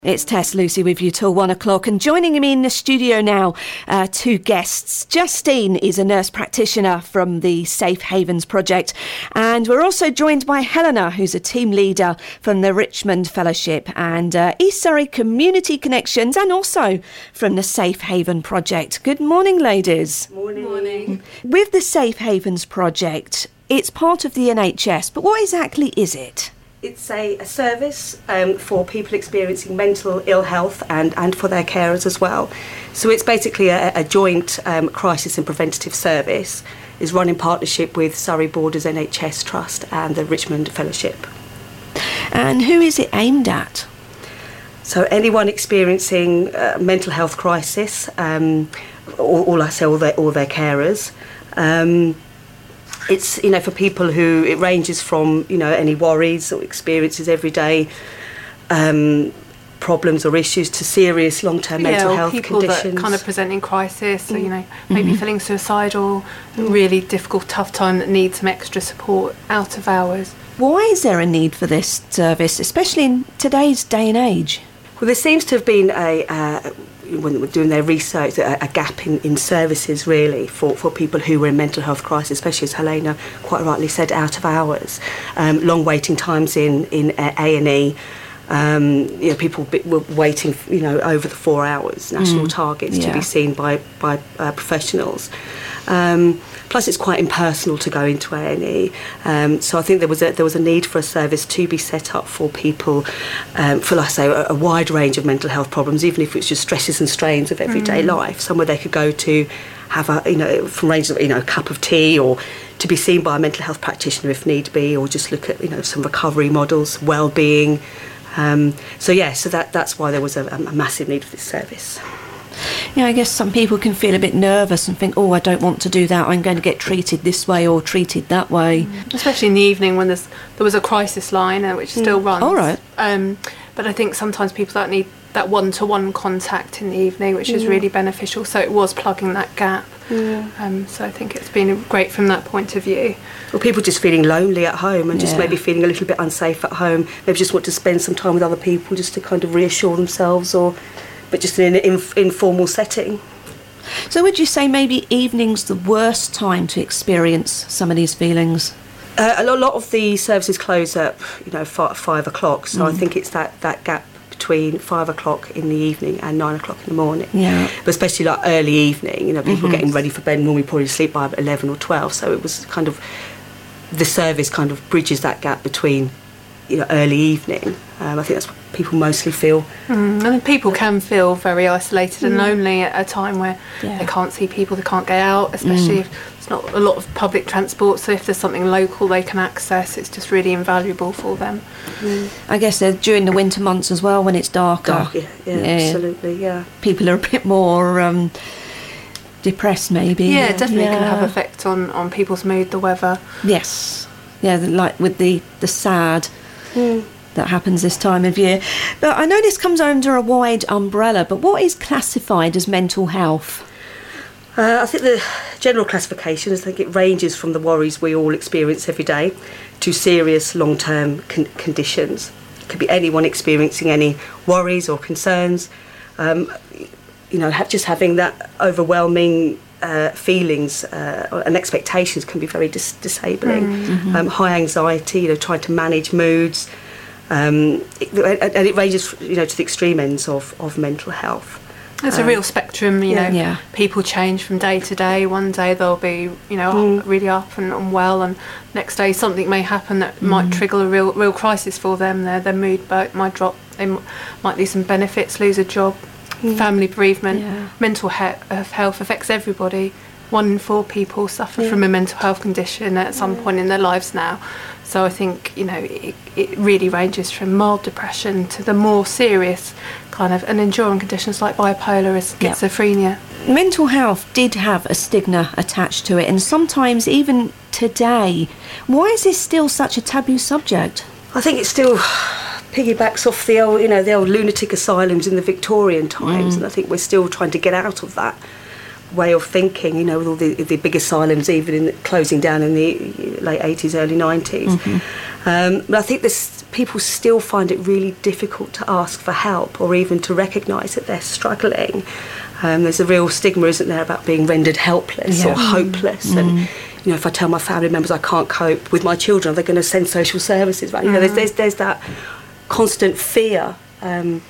It's Tess Lucy with you till 1 o'clock, and joining me in the studio now, two guests. Justine is a nurse practitioner from the Safe Havens Project, and we're also joined by Helena, who's a team leader from the Richmond Fellowship and East Surrey Community Connections, and also from the Safe Haven Project. Good morning, ladies. Morning. With the Safe Havens Project, it's part of the NHS, but what exactly is it? It's a service for people experiencing mental ill health and for their carers as well. So it's basically a joint crisis and preventative service. Is run in partnership with Surrey Borders NHS Trust and the Richmond Fellowship. And who is it aimed at? So anyone experiencing mental health crisis, all their carers. It's, for people who, it ranges from, any worries or experiences every day, problems or issues to serious long-term mental health conditions. People that kind of present in crisis, so, maybe feeling suicidal, really difficult, tough time that needs some extra support out of hours. Why is there a need for this service, especially in today's day and age? Well, there seems to have been when we're doing their research, a gap in services really for people who were in mental health crisis, especially, as Helena quite rightly said, out of hours, long waiting times in A&E. People were waiting, over the 4 hours, national targets to be seen by professionals. Plus, it's quite impersonal to go into A&E. So I think there was a need for a service to be set up for people, for, like I say, a wide range of mental health problems, even if it's just stresses and strains of everyday life. Somewhere they could go to have from range of, a cup of tea, or to be seen by a mental health practitioner if need be, or just look at, some recovery models, well-being. So that's why there was a massive need for this service. Yeah, I guess some people can feel a bit nervous and think, I don't want to do that, I'm going to get treated this way or treated that way. Especially in the evening when there was a crisis line which still runs. All right. But I think sometimes people that need that one-to-one contact in the evening, which is really beneficial, so it was plugging that gap. So I think it's been great from that point of view. Or people just feeling lonely at home and just maybe feeling a little bit unsafe at home, maybe just want to spend some time with other people just to kind of reassure themselves, but just in an informal setting. So would you say maybe evening's the worst time to experience some of these feelings? A lot of the services close at 5 o'clock, so I think it's that gap between 5 o'clock in the evening and 9 o'clock in the morning. Yeah. But especially like early evening, people getting ready for bed, normally probably sleep by 11 or 12, so it was kind of, the service kind of bridges that gap between early evening. I think that's what people mostly feel. And people can feel very isolated and lonely at a time where they can't see people, they can't get out, especially if it's not a lot of public transport, so if there's something local they can access, it's just really invaluable for them. I guess during the winter months as well, when it's darker. Absolutely, yeah. People are a bit more depressed maybe. Yeah, definitely can have effect on people's mood, the weather. Yes. Yeah, like with the sad that happens this time of year. But I know this comes under a wide umbrella, but what is classified as mental health? I think the general classification, I think it ranges from the worries we all experience every day to serious long-term conditions. It could be anyone experiencing any worries or concerns, just having that overwhelming feelings and expectations can be very disabling. High anxiety, trying to manage moods, and it ranges, to the extreme ends of mental health. There's a real spectrum, people change from day to day. One day they'll be, really up and unwell, and next day something may happen that might trigger a real crisis for them. Their mood might drop, they might lose some benefits, lose a job. Family bereavement, mental health affects everybody. 1 in 4 people suffer from a mental health condition at some point in their lives now. So I think, it really ranges from mild depression to the more serious kind of and enduring conditions like bipolar and schizophrenia. Mental health did have a stigma attached to it, and sometimes even today. Why is this still such a taboo subject? I think it's still piggybacks off the old lunatic asylums in the Victorian times, and I think we're still trying to get out of that way of thinking, with all the big asylums even closing down in the late 80s, early 90s. But I think people still find it really difficult to ask for help or even to recognise that they're struggling. There's a real stigma, isn't there, about being rendered helpless or hopeless. And if I tell my family members I can't cope with my children, they're going to send social services. Right? There's that constant fear. And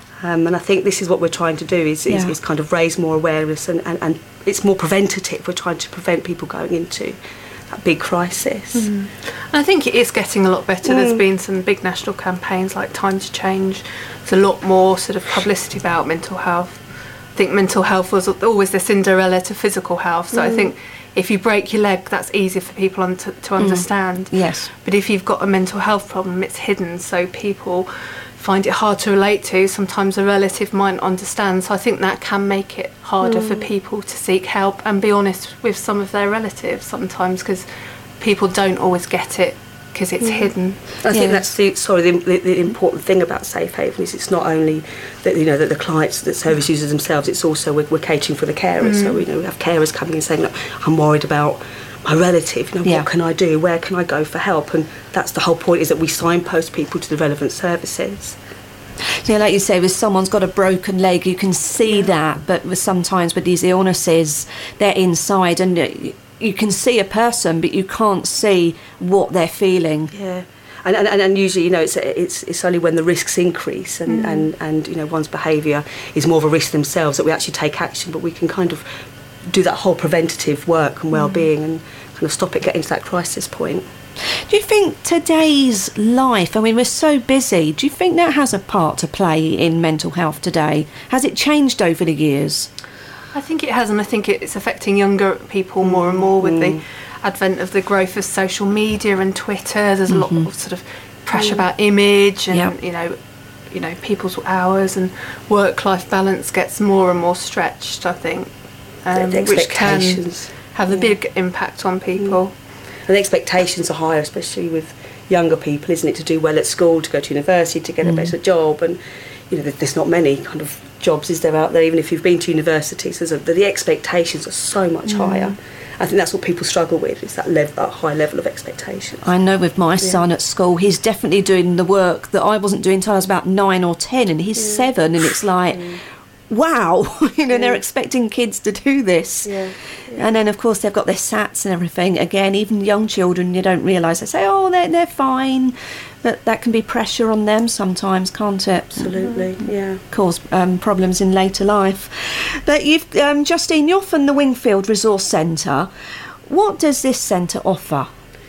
I think this is what we're trying to do is kind of raise more awareness and it's more preventative. We're trying to prevent people going into that big crisis. And I think it is getting a lot better. There's been some big national campaigns like Time to Change. There's a lot more sort of publicity about mental health. I think mental health was always the Cinderella to physical health. So I think if you break your leg, that's easier for people to understand. Yes. But if you've got a mental health problem, it's hidden, so people find it hard to relate to. Sometimes a relative might not understand. So I think that can make it harder for people to seek help and be honest with some of their relatives sometimes, because people don't always get it because it's hidden. I think that's the important thing about Safe Haven is it's not only that that the clients, the service users themselves, it's also we're catering for the carers. So we have carers coming and saying, look, I'm worried about my relative, what can I do, where can I go for help? And that's the whole point, is that we signpost people to the relevant services. So like you say, if someone's got a broken leg, you can see that, but sometimes with these illnesses, they're inside and you can see a person, but you can't see what they're feeling. Yeah. And usually, it's only when the risks increase and one's behaviour is more of a risk themselves that we actually take action, but we can kind of do that whole preventative work and well-being and kind of stop it getting to that crisis point. Do you think today's life, we're so busy, do you think that has a part to play in mental health today? Has it changed over the years? I think it has, and I think it's affecting younger people more and more with the advent of the growth of social media and Twitter. There's a lot of sort of pressure about image and, people's hours and work-life balance gets more and more stretched, I think. Which can have a big impact on people. And the expectations are higher, especially with younger people, isn't it? To do well at school, to go to university, to get a better job. And, there's not many kind of jobs, is there, out there, even if you've been to university. So the expectations are so much higher. I think that's what people struggle with, is that high level of expectation. I know with my son at school, he's definitely doing the work that I wasn't doing until I was about 9 or 10, and he's 7, and it's like... wow, they're expecting kids to do this. And then, of course, they've got their SATs and everything. Again, even young children, you don't realise. They say, they're fine. But that can be pressure on them sometimes, can't it? Absolutely, Cause problems in later life. But you've, Justine, you're from the Wingfield Resource Centre. What does this centre offer?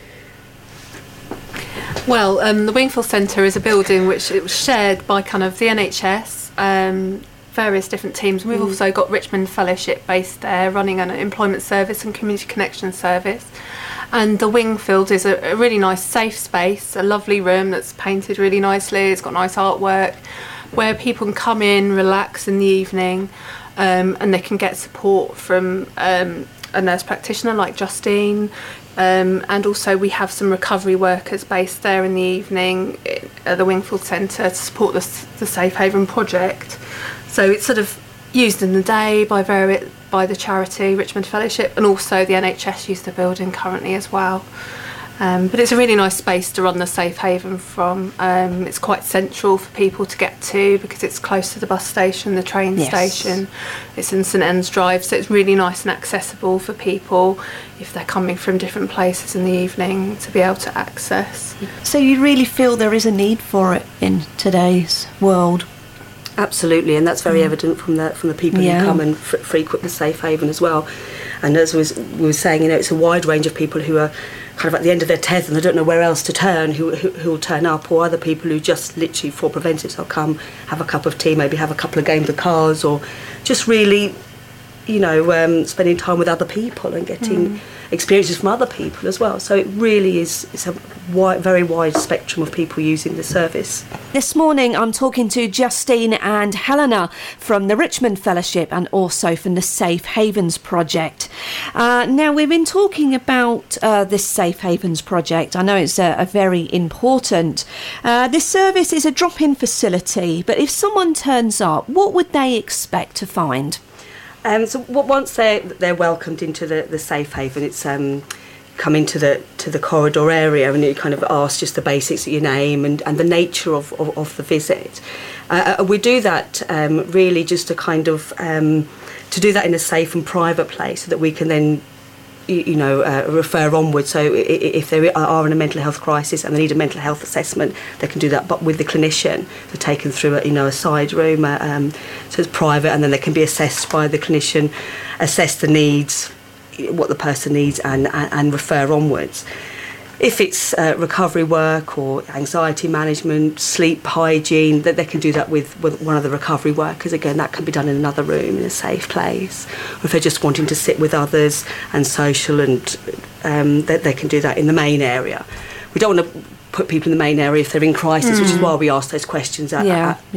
Well, the Wingfield Centre is a building which it was shared by kind of the NHS, various different teams. We've also got Richmond Fellowship based there, running an employment service and community connection service. And the Wingfield is a really nice safe space, a lovely room that's painted really nicely. It's got nice artwork where people can come in, relax in the evening, and they can get support from a nurse practitioner like Justine. And also we have some recovery workers based there in the evening at the Wingfield Centre to support the Safe Haven project. So it's sort of used in the day by the charity Richmond Fellowship, and also the NHS use the building currently as well. But it's a really nice space to run the Safe Haven from. It's quite central for people to get to because it's close to the bus station, the train station. It's in St Anne's Drive, so it's really nice and accessible for people if they're coming from different places in the evening to be able to access. So you really feel there is a need for it in today's world? Absolutely, and that's very evident from the people who come and frequent the Safe Haven as well. And as we were saying, it's a wide range of people who are kind of at the end of their tether and they don't know where else to turn, who will turn up, or other people who just literally for preventives, they'll come, have a cup of tea, maybe have a couple of games of cards, or just really, spending time with other people and getting experiences from other people as well. So it really is, it's a very wide spectrum of people using the service. This morning I'm talking to Justine and Helena from the Richmond Fellowship and also from the Safe Havens project. Now we've been talking about this Safe Havens project. I know it's a very important. This service is a drop-in facility, but if someone turns up, what would they expect to find? So once they're welcomed into the Safe Haven, it's come into the corridor area, and you kind of ask just the basics of your name and the nature of the visit. We do that really just to kind of to do that in a safe and private place, so that we can then refer onward. So if they are in a mental health crisis and they need a mental health assessment, they can do that, but with the clinician. They're taken through a side room, so it's private, and then they can be assessed by the clinician, assess the needs, what the person needs, and refer onwards. If it's recovery work or anxiety management, sleep hygiene, that they can do that with one of the recovery workers. Again, that can be done in another room in a safe place. Or if they're just wanting to sit with others and social, and they can do that in the main area. We don't want to put people in the main area if they're in crisis, which is why we ask those questions in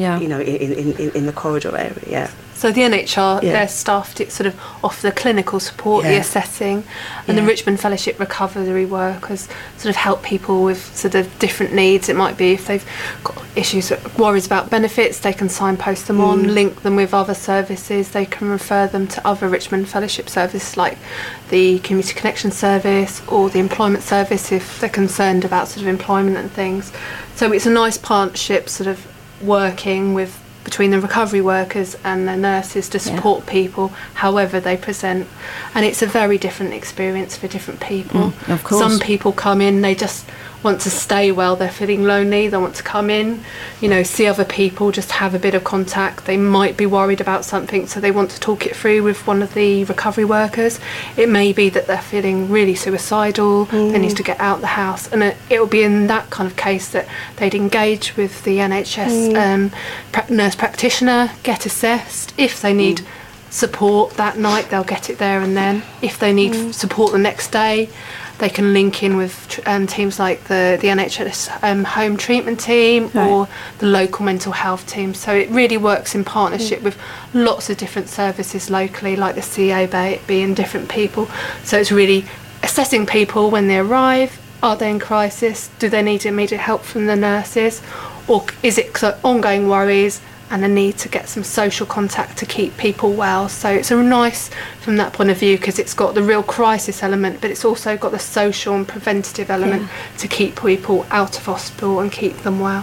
the corridor area. Yeah. So the NHR, they're staffed to sort of offer the clinical support, the assessing, and the Richmond Fellowship recovery workers sort of help people with sort of different needs. It might be if they've got issues, worries about benefits, they can signpost them on, link them with other services, they can refer them to other Richmond Fellowship services like the Community Connection Service or the Employment Service if they're concerned about sort of employment and things. So it's a nice partnership sort of working between the recovery workers and the nurses to support people however they present, and it's a very different experience for different people. Of course. Some people come in, they just want to stay well, they're feeling lonely, they want to come in, see other people, just have a bit of contact. They might be worried about something, so they want to talk it through with one of the recovery workers. It may be that they're feeling really suicidal, they need to get out the house, and it will be in that kind of case that they'd engage with the NHS nurse practitioner, get assessed. If they need support that night, they'll get it there and then. If they need support the next day, they can link in with teams like the NHS home treatment team or the local mental health team. So it really works in partnership with lots of different services locally, like the CAB and different people. So it's really assessing people when they arrive. Are they in crisis? Do they need immediate help from the nurses? Or is it ongoing worries and a need to get some social contact to keep people well? So it's a nice from that point of view, because it's got the real crisis element, but it's also got the social and preventative element to keep people out of hospital and keep them well.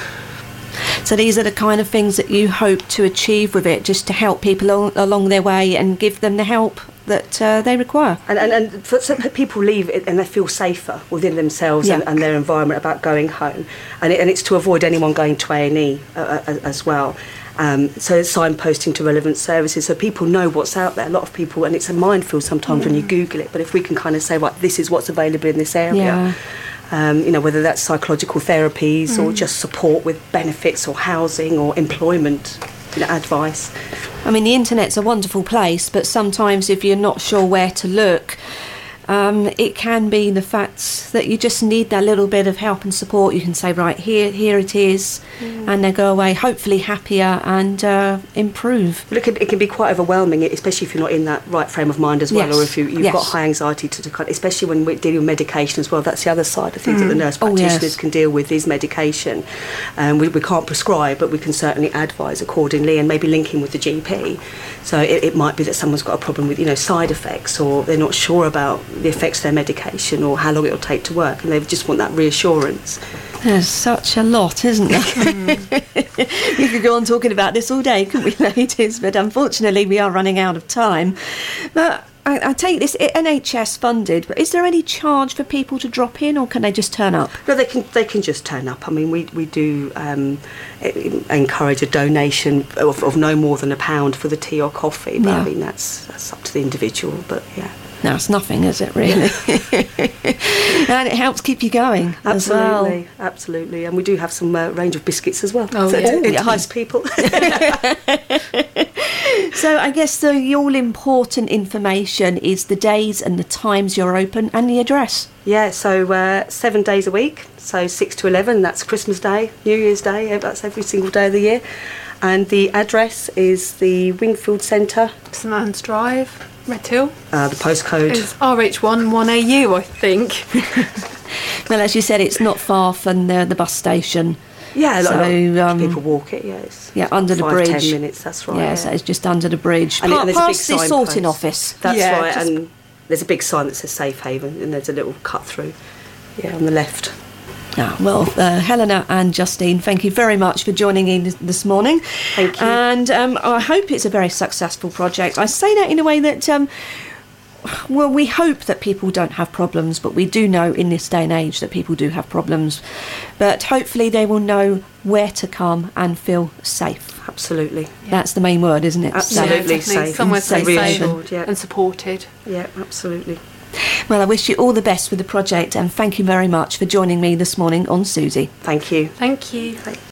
So these are the kind of things that you hope to achieve with it, just to help people along their way and give them the help that they require. And so people leave it and they feel safer within themselves and their environment about going home. And it's to avoid anyone going to A&E as well. So it's signposting to relevant services so people know what's out there. A lot of people, and it's a minefield sometimes when you Google it, but if we can kind of say, right, this is what's available in this area. Whether that's psychological therapies or just support with benefits or housing or employment advice. I mean, the internet's a wonderful place, but sometimes if you're not sure where to look, it can be the fact that you just need that little bit of help and support. You can say, right, here it is, and they go away hopefully happier and improve. Look, it can be quite overwhelming, especially if you're not in that right frame of mind as well, or if you've got high anxiety especially when we're dealing with medication as well. That's the other side of things that the nurse practitioners can deal with, is medication. We can't prescribe, but we can certainly advise accordingly and maybe link in with the GP. So it might be that someone's got a problem with side effects, or they're not sure about the effects of their medication or how long it will take to work, and they just want that reassurance. There's such a lot, isn't there? We could go on talking about this all day, couldn't we, ladies? But unfortunately we are running out of time. But I take this NHS funded, but is there any charge for people to drop in, or can they just turn up? No, they can just turn up. I mean, we do encourage a donation of no more than £1 for the tea or coffee, but I mean that's up to the individual. But no, it's nothing, is it, really? And it helps keep you going as well. Absolutely. And we do have some range of biscuits as well. Oh, so to entice people. So I guess the all-important information is the days and the times you're open and the address. Yeah, so 7 days a week, so 6 to 11, that's Christmas Day, New Year's Day, that's every single day of the year. And the address is the Wingfield Centre. St Anne's Drive, Redhill. The postcode is RH1 1AU, I think. Well, as you said, it's not far from the bus station. Yeah, a lot of people walk it, yes. Yeah, under the bridge. 5-10 minutes, that's right. Yeah, so it's just under the bridge. And there's past a big the sorting office. That's right, and there's a big sign that says Safe Haven, and there's a little cut through, on the left. Well, Helena and Justine, thank you very much for joining in this morning. Thank you. And I hope it's a very successful project. I say that in a way that, we hope that people don't have problems, but we do know in this day and age that people do have problems. But hopefully they will know where to come and feel safe. Absolutely. That's the main word, isn't it? Absolutely safe. Somewhere safe yeah. and supported. Yeah, absolutely. Well, I wish you all the best with the project, and thank you very much for joining me this morning on Susie. Thank you. Thank you.